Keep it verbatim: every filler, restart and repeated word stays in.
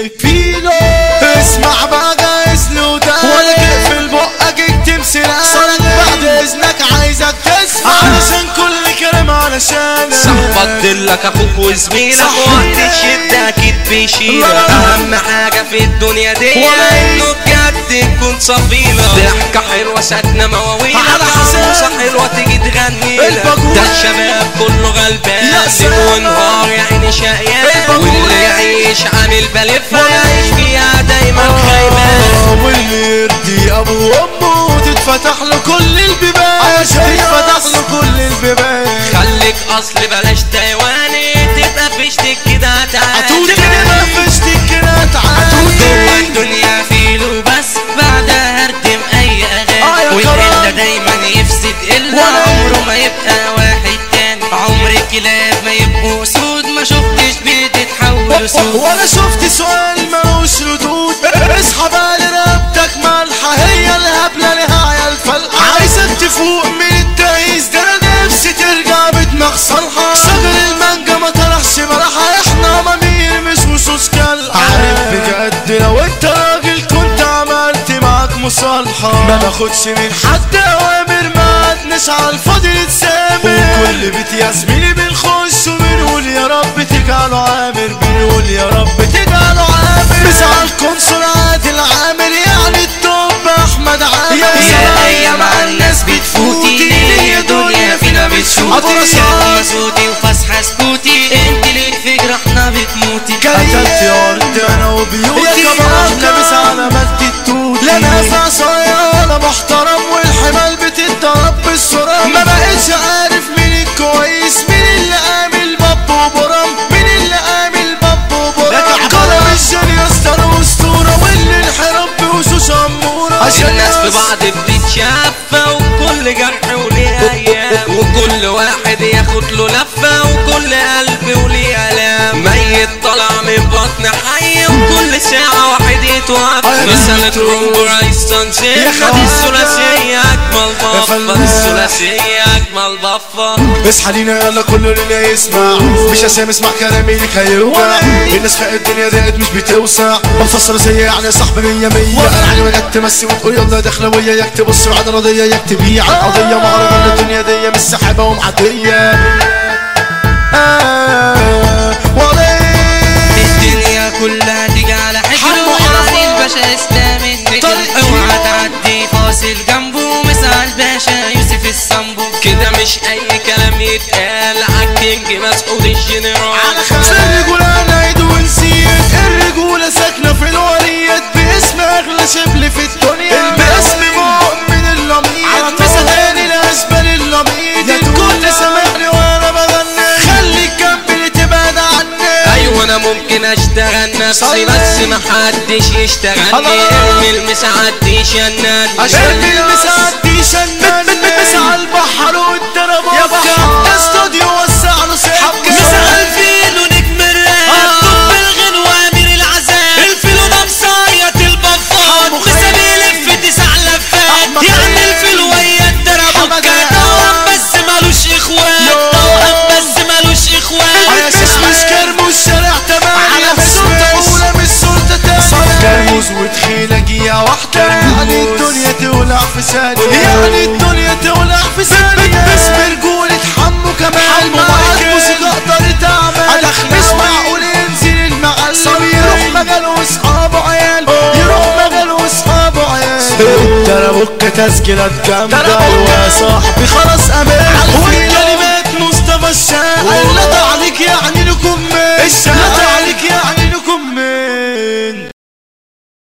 شايفينه. اسمع بقى جايز له ده ولا تقفل بقك اكتم سلاح صارت بعد اذنك عايزك تسمع علشان كل كلام علشانك صاحبك دلك اخوك وزميلك وقت الشدة اكيد بيشيلك. اهم حاجة في الدنيا دي انه بجد تكون صفيلة. ضحكة حلوة ساكنة مواويلك عروسة حلوة تيجي تغنيلك. ده الشباب كله غلبان ليل ونهار يا عيني شقيان واللي يعيش عامل بلفة يعيش فيها دايما خايبان. واللي يرضي ابو وامه تتفتح له كل البيبان تتفتح له كل البيبان. خليك اصل بلاش تايواني تبقى فيشتك كده تعالى تبقى فيشتك كده تعالى. جوا الدنيا فيلو بس بعدها هردم اي اغاني والقلة دايما يفسد الا عمره ما يبقى واحد تاني. عمر الكلاب ما يبقوا سود ما شفتش بتتحول سود ولا شفت سؤال ملوش ردود. اصحى بقى لرقبتك مالحة هي الهبلة لها عيال فلقة عايزك تفوق من التايز ده انا نفسي ترجع بدماغ صالحة. شجر المانجا ما طرحش براحة احنا مامير مش وشوش كالحة. عارف بجد لو انت راجل كنت عملت معاك مصالحة ما باخدش من حد اوامر ما عدناش عالفاضي نتسامر. وكل بيت يا زميلي بنخش وبنقول يا رب تجعله عامر بنقول يا رب تجعله عامر. بزعلكم سرعات العامر يعني الطب احمد عامر. يا ايام مع الناس بتفوتي يا دنيا فينا بتشوتي يا مسوتي وفصحى سكوتي انت ليه في جرحنا بتموتي. قتلت يا ارض انا وبيوتي كمان لابس على مد التوتي. لا نافع صايع ولا محترم والحمال بتتضرب بالسرعة. ما بقتش عارف مين الكويس مين اللي عامل باب وبرم مين اللي عامل باب وبرم. قلم الجني اسطر واسطورة واللي انحرف بوشوش امورة. الناس في بعض بتتشافى وكل جرح وليه ايام وكل واحد ياخد له لفة وكل قلب وليه الام. ميت طلع من بطن حي وكل ساعة واحد يتوفى. مثل ترومبو رايس تنزيل خد الثلاثية اجمل بفة الثلاثية اجمل بفة. اصحى لينا يلا كله لينا يسمع مش اسامي اسمع كلامي ليك هيوجع. الناس في الدنيا دقت مش بتوسع بنفسر زي يعني يا صاحبي مية مية. يعني وياك تمسي وتقول يلا داخله ويا ياك تبص بعد راضية ياك تبيع القضية مهرجان الدنيا دي مش سحابة ومعدية. الدنيا كلها تيجي على حجره يعني الباشا اسلام النجم. اوعى تعدي فاصل جنبه مسعى الباشا يوسف الصنبو. كده مش اي كلام يتقال عالكينج مسعود الجنرال. الرجولة نعيد ونسيت الرجولة ساكنة في الوريات باسم اغلى شبل في الدنيا باسم مؤمن اللميط. على مسهاني الاشبال اللميط الكل سامعني وانا بغني خليك جنبي تبعد عني. ايوه انا ممكن اشتغل نفسي بس محدش يشتغلني. ارمي المسعدي شنان ارمي المسعدي شنان. مسعى البحر والدربات استوديو وسع له سكة. مسعى الفيل ونجم الراب طب الغنوة امير العذاب. الفيلو ده مصايط البفات مسا بيلف تسع لفات يعني الفيلو ويا الدربات. توأم بس مالوش اخوات توأم بس مالوش اخوات. مش كرم والشارع تمانية مش صورة مش صورة تانية. كرموز وتخيلة جية واحدة يعني الدنيا تولع في ثانية يعني الدنيا تولع في ثانية. باسم رجولة حمو كمان معاك موسيقى اقدر تعمل مش معقول ينزل المعلم يروح مجال واصحابه عيال يروح مجال واصحابه عيال. الدربوكة تسجيلات جامدة يا صاحبي خلاص امان. والكلمات مصطفى الشاعر لا عليك يعني لكم الشاعر